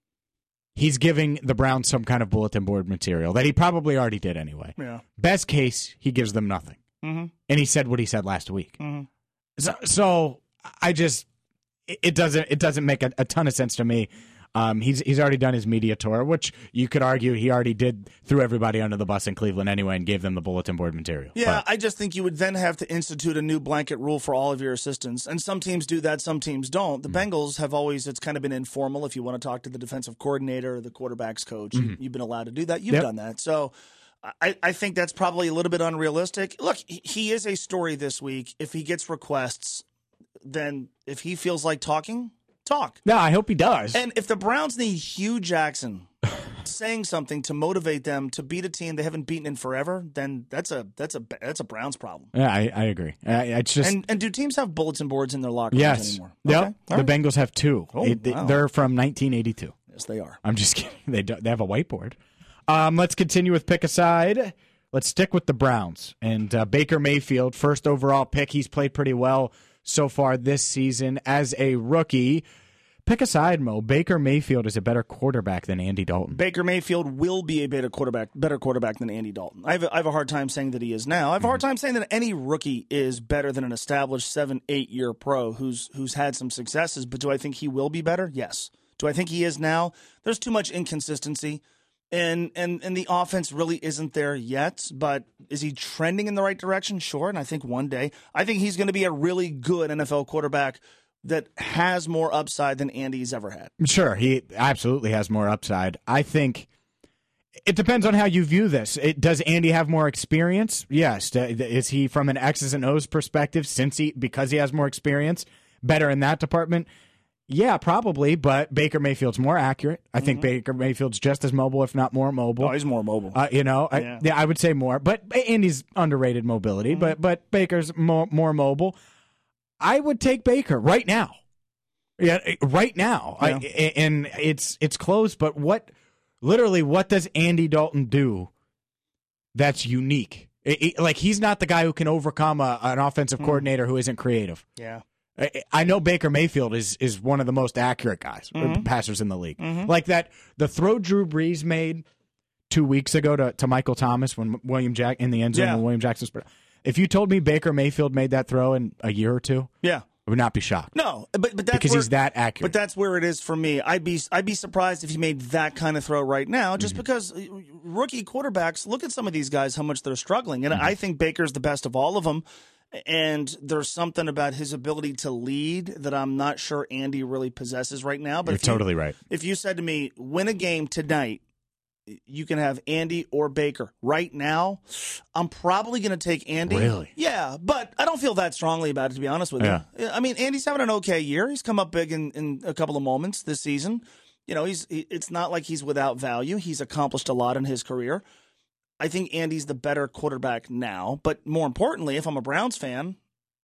he's giving the Browns some kind of bulletin board material that he probably already did anyway. Yeah. Best case, he gives them nothing. Mm-hmm. And he said what he said last week. Mm-hmm. So I just it doesn't make a ton of sense to me. He's already done his media tour, which you could argue he already did, threw everybody under the bus in Cleveland anyway and gave them the bulletin board material. Yeah, I just think you would then have to institute a new blanket rule for all of your assistants. And some teams do that, some teams don't. The Bengals have always, it's kind of been informal. If you want to talk to the defensive coordinator or the quarterback's coach, you've been allowed to do that. You've done that. So I think that's probably a little bit unrealistic. Look, he is a story this week. If he gets requests, then if he feels like talking, talk. No, I hope he does. And if the Browns need Hugh Jackson saying something to motivate them to beat a team they haven't beaten in forever, then that's a Browns problem. Yeah, I agree. It's just and do teams have bulletin boards in their locker rooms anymore? Yep. Okay. The Right. Bengals have two. Oh, wow. They're from 1982. Yes, they are. I'm just kidding. They have a whiteboard. Let's continue with pick aside. Let's stick with the Browns and Baker Mayfield, first overall pick. He's played pretty well so far this season as a rookie. Pick aside, Mo. Baker Mayfield is a better quarterback than Andy Dalton. Baker Mayfield will be a better quarterback than Andy Dalton. I have a hard time saying that he is now. I have a hard time saying that any rookie is better than an established 7-8 year pro who's had some successes. But do I think he will be better? Yes. Do I think he is now? There's too much inconsistency. And the offense really isn't there yet, but is he trending in the right direction? Sure, and I think one day, I think he's going to be a really good NFL quarterback that has more upside than Andy's ever had. Sure, he absolutely has more upside. I think it depends on how you view this. Does Andy have more experience? Yes. Is he, from an X's and O's perspective, because he has more experience, better in that department? Yeah, probably, but Baker Mayfield's more accurate. I think Baker Mayfield's just as mobile, if not more mobile. Oh, he's more mobile. I would say more. But Andy's underrated mobility, but Baker's more mobile. I would take Baker right now. Yeah, right now. Yeah. And it's close, but what does Andy Dalton do that's unique? Like, he's not the guy who can overcome an offensive coordinator who isn't creative. Yeah. I know Baker Mayfield is one of the most accurate guys, passers in the league. Like the throw Drew Brees made 2 weeks ago to Michael Thomas when in the end zone when William Jackson spread. If you told me Baker Mayfield made that throw in a year or two, I would not be shocked. No, but that's because he's that accurate. But that's where it is for me. I'd be surprised if he made that kind of throw right now, just because rookie quarterbacks, look at some of these guys, how much they're struggling. And I think Baker's the best of all of them. And there's something about his ability to lead that I'm not sure Andy really possesses right now. But You're totally right. If you said to me, win a game tonight, you can have Andy or Baker. Right now, I'm probably going to take Andy. Really? Yeah, but I don't feel that strongly about it, to be honest with you. I mean, Andy's having an okay year. He's come up big in a couple of moments this season. it's not like he's without value. He's accomplished a lot in his career. I think Andy's the better quarterback now. But more importantly, if I'm a Browns fan,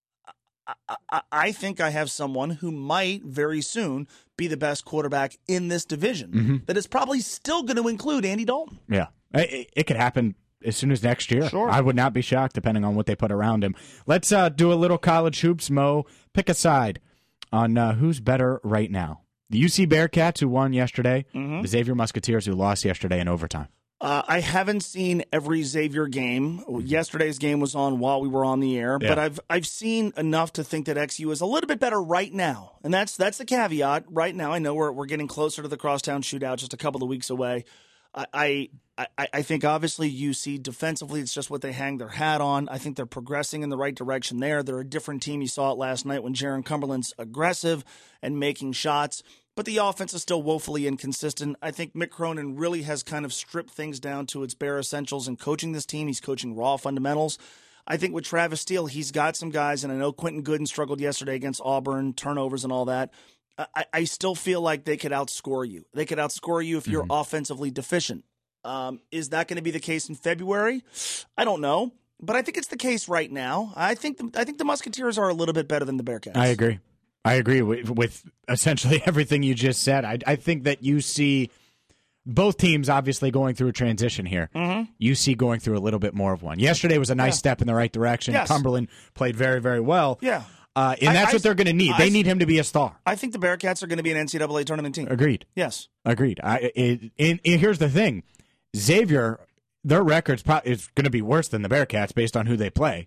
I think I have someone who might very soon be the best quarterback in this division that is probably still going to include Andy Dalton. Yeah. It could happen as soon as next year. Sure. I would not be shocked depending on what they put around him. Let's do a little college hoops, Mo. Pick a side on who's better right now. The UC Bearcats, who won yesterday, the Xavier Musketeers, who lost yesterday in overtime. I haven't seen every Xavier game. Yesterday's game was on while we were on the air, but I've seen enough to think that XU is a little bit better right now, and that's the caveat. Right now, I know we're getting closer to the Crosstown Shootout, just a couple of weeks away. I think obviously UC defensively, it's just what they hang their hat on. I think they're progressing in the right direction there. They're a different team. You saw it last night when Jaron Cumberland's aggressive and making shots. But the offense is still woefully inconsistent. I think Mick Cronin really has kind of stripped things down to its bare essentials in coaching this team. He's coaching raw fundamentals. I think with Travis Steele, he's got some guys, and I know Quentin Gooden struggled yesterday against Auburn, turnovers and all that. I still feel like they could outscore you. They could outscore you if you're offensively deficient. Is that going to be the case in February? I don't know, but I think it's the case right now. I think the Musketeers are a little bit better than the Bearcats. I agree with essentially everything you just said. I think that you see both teams obviously going through a transition here. You see going through a little bit more of one. Yesterday was a nice step in the right direction. Yes. Cumberland played very, very well. Yeah. And that's what they're going to need. They need him to be a star. I think the Bearcats are going to be an NCAA tournament team. Agreed. Yes. Agreed. And here's the thing. Xavier, their record's is going to be worse than the Bearcats based on who they play.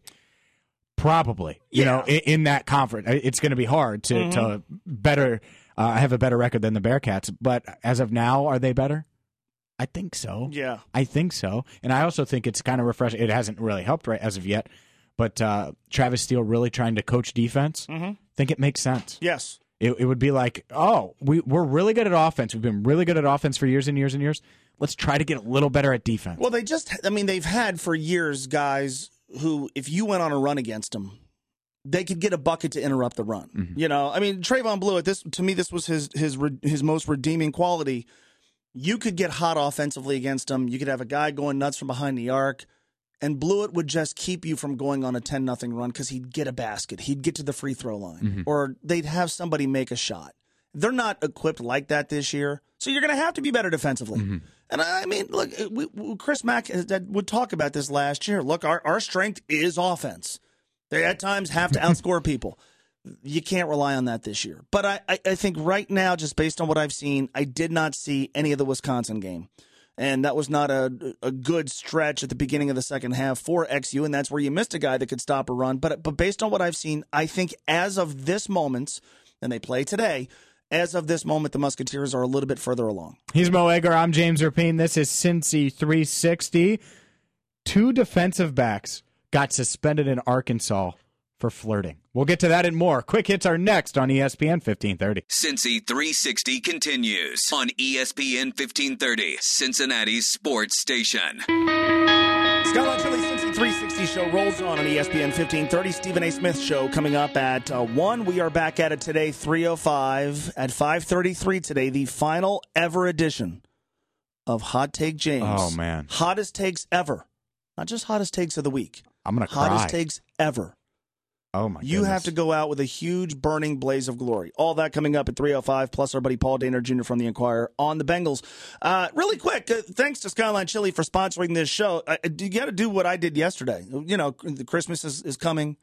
Probably. You know, in that conference. It's going to be hard to better have a better record than the Bearcats. But as of now, are they better? I think so. Yeah. I think so. And I also think it's kind of refreshing. It hasn't really helped as of yet. But Travis Steele really trying to coach defense, I think it makes sense. Yes. It would be like, we're really good at offense. We've been really good at offense for years and years and years. Let's try to get a little better at defense. Well, they've had for years guys who, if you went on a run against them, they could get a bucket to interrupt the run. You know, I mean, Trayvon Blewett, this was his most redeeming quality. You could get hot offensively against him. You could have a guy going nuts from behind the arc. And Blewett would just keep you from going on a 10-0 run because he'd get a basket. He'd get to the free throw line. Or they'd have somebody make a shot. They're not equipped like that this year. So you're going to have to be better defensively. And I mean, look, Chris Mack would talk about this last year. Look, our strength is offense. They at times have to outscore people. You can't rely on that this year. But I think right now, just based on what I've seen, I did not see any of the Wisconsin game. And that was not a good stretch at the beginning of the second half for XU, and that's where you missed a guy that could stop a run. But based on what I've seen, I think as of this moment, and they play today, as of this moment, the Musketeers are a little bit further along. He's Mo Egger. I'm James Rapine. This is Cincy 360. 2 defensive backs got suspended in Arkansas for flirting. We'll get to that and more. Quick Hits are next on ESPN 1530. Cincy 360 continues on ESPN 1530, Cincinnati's sports station. Skyline Chili Cincy 360 show rolls on ESPN 1530. Stephen A. Smith show coming up at 1. We are back at it today, 3:05 at 5:33 today, the final ever edition of Hot Take James. Oh, man. Hottest takes ever. Not just hottest takes of the week. I'm going to cry. Hottest takes ever. Oh, my goodness. You have to go out with a huge burning blaze of glory. All that coming up at 3:05, plus our buddy Paul Dehner Jr. from the Inquirer on the Bengals. Really quick, thanks to Skyline Chili for sponsoring this show. You got to do what I did yesterday. You know, the Christmas is coming.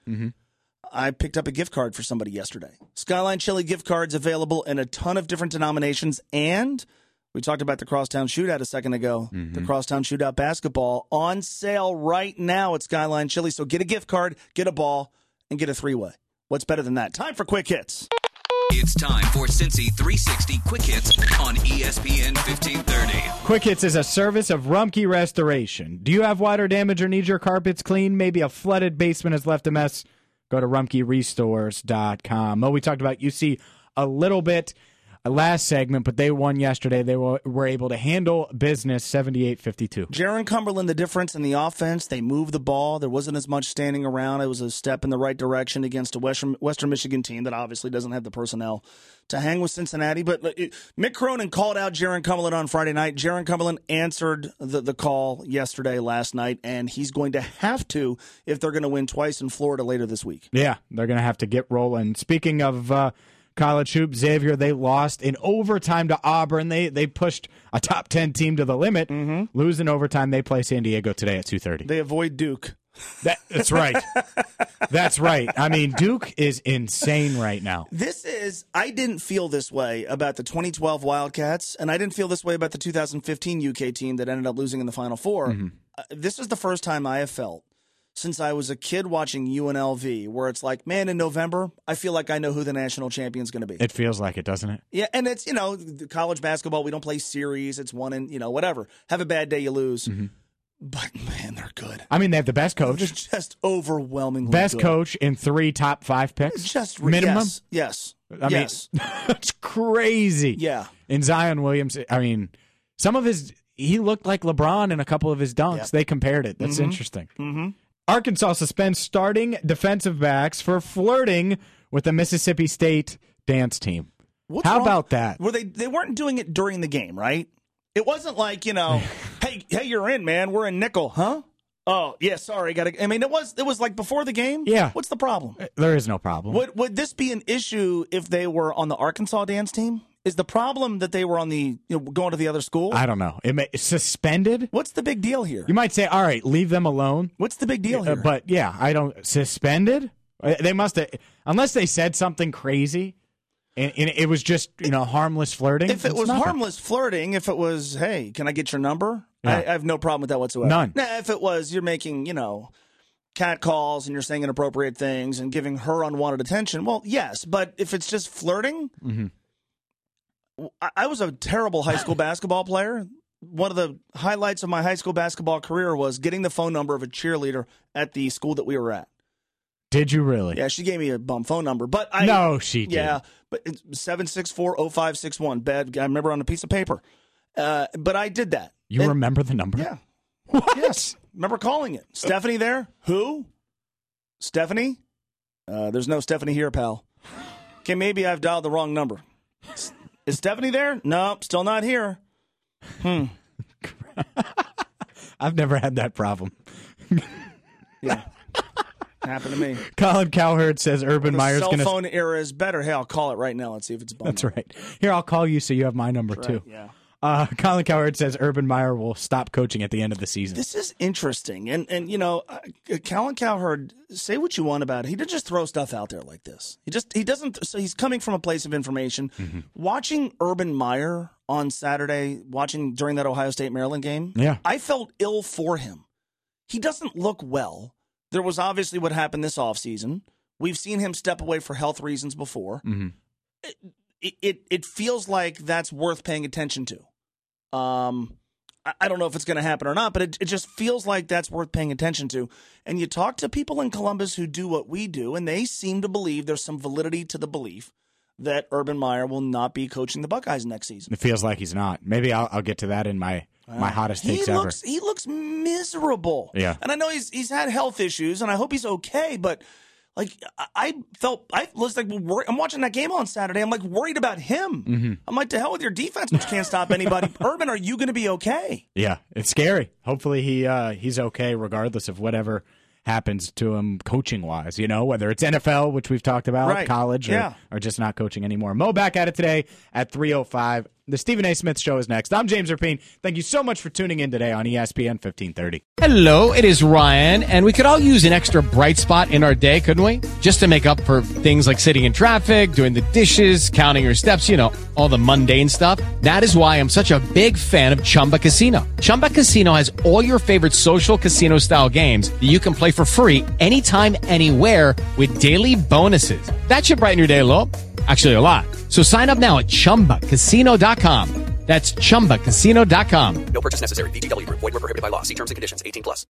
I picked up a gift card for somebody yesterday. Skyline Chili gift cards available in a ton of different denominations, and we talked about the Crosstown Shootout a second ago. The Crosstown Shootout basketball on sale right now at Skyline Chili. So get a gift card, get a ball, and get a 3-way. What's better than that? Time for Quick Hits. It's time for Cincy 360 Quick Hits on ESPN 1530. Quick Hits is a service of Rumpke Restoration. Do you have water damage or need your carpets cleaned? Maybe a flooded basement has left a mess? Go to RumpkeRestores.com. Oh, we talked about UC a little bit. last segment, but they won yesterday. They were able to handle business 78-52. Jaron Cumberland, the difference in the offense, they moved the ball. There wasn't as much standing around. It was a step in the right direction against a Western Michigan team that obviously doesn't have the personnel to hang with Cincinnati. But Mick Cronin called out Jaron Cumberland on Friday night. Jaron Cumberland answered the call last night, and he's going to have to if they're going to win twice in Florida later this week. Yeah, they're going to have to get rolling. Speaking of college hoops, Xavier, they lost in overtime to Auburn. They pushed a top 10 team to the limit. Mm-hmm. Lose in overtime. They play San Diego today at 2:30. They avoid Duke. That's right. That's right. I mean, Duke is insane right now. I didn't feel this way about the 2012 Wildcats, and I didn't feel this way about the 2015 UK team that ended up losing in the Final Four. Mm-hmm. This is the first time I have felt since I was a kid watching UNLV, where it's like, man, in November, I feel like I know who the national champion is going to be. It feels like it, doesn't it? Yeah, and it's, college basketball, we don't play series. It's one and, whatever. Have a bad day, you lose. Mm-hmm. But, man, they're good. I mean, they have the best coach. They're just overwhelmingly best good. Coach in 3 top 5 picks. Just minimum? Yes. I mean, that's crazy. Yeah. And Zion Williams, I mean, he looked like LeBron in a couple of his dunks. Yep. They compared it. That's interesting. Mm-hmm. Arkansas suspends starting defensive backs for flirting with the Mississippi State dance team. How wrong? About that? Well, they weren't doing it during the game, right? It wasn't like, hey, you're in, man. We're in nickel, huh? Oh, yeah, sorry. It was like before the game? Yeah. What's the problem? There is no problem. Would this be an issue if they were on the Arkansas dance team? Is the problem that they were on the going to the other school? I don't know. Suspended? What's the big deal here? You might say, all right, leave them alone. What's the big deal here? But, yeah, I don't... Suspended? They must have... Unless they said something crazy... And it was just, harmless flirting. If it was harmless flirting, if it was, hey, can I get your number? Yeah. I have no problem with that whatsoever. None. Now, if it was, you're making, cat calls and you're saying inappropriate things and giving her unwanted attention, well, yes. But if it's just flirting, I was a terrible high school basketball player. One of the highlights of my high school basketball career was getting the phone number of a cheerleader at the school that we were at. Did you really? Yeah, she gave me a bum phone number. But No, she didn't. Yeah, but 764-0561. Bad. I remember on a piece of paper. But I did that. You remember the number? Yeah. What? Yes. Remember calling it. Stephanie there? Who? Stephanie? There's no Stephanie here, pal. Okay, maybe I've dialed the wrong number. Is Stephanie there? Nope, still not here. I've never had that problem. Yeah. Happened to me. Colin Cowherd says Urban Meyer's going to... cell phone era is better. Hey, I'll call it right now. Let's see if it's bumped. That's right. Here, I'll call you so you have my number, too. Yeah. Colin Cowherd says Urban Meyer will stop coaching at the end of the season. This is interesting. And Colin Cowherd, say what you want about it. He didn't just throw stuff out there like this. He doesn't. So he's coming from a place of information. Mm-hmm. Watching Urban Meyer on Saturday, during that Ohio State-Maryland game, I felt ill for him. He doesn't look well. There was obviously what happened this offseason. We've seen him step away for health reasons before. Mm-hmm. It feels like that's worth paying attention to. I don't know if it's going to happen or not, but it just feels like that's worth paying attention to. And you talk to people in Columbus who do what we do, and they seem to believe there's some validity to the belief that Urban Meyer will not be coaching the Buckeyes next season. It feels like he's not. Maybe I'll get to that in my hottest takes ever. He looks miserable. Yeah. And I know he's had health issues, and I hope he's okay, but like I was like, I'm watching that game on Saturday. I'm like worried about him. Mm-hmm. I'm like, to hell with your defense, which can't stop anybody. Urban, are you going to be okay? Yeah, it's scary. Hopefully he's okay regardless of whatever happens to him coaching-wise, whether it's NFL, which we've talked about, college, or just not coaching anymore. Mo back at it today at 3:05. The Stephen A. Smith Show is next. I'm James Rapien. Thank you so much for tuning in today on ESPN 1530. Hello, it is Ryan, and we could all use an extra bright spot in our day, couldn't we? Just to make up for things like sitting in traffic, doing the dishes, counting your steps, all the mundane stuff. That is why I'm such a big fan of Chumba Casino. Chumba Casino has all your favorite social casino-style games that you can play for free anytime, anywhere with daily bonuses. That should brighten your day a little. Actually, a lot. So sign up now at ChumbaCasino.com. That's ChumbaCasino.com. No purchase necessary. VGW Group. Void where prohibited by law. See terms and conditions. 18+.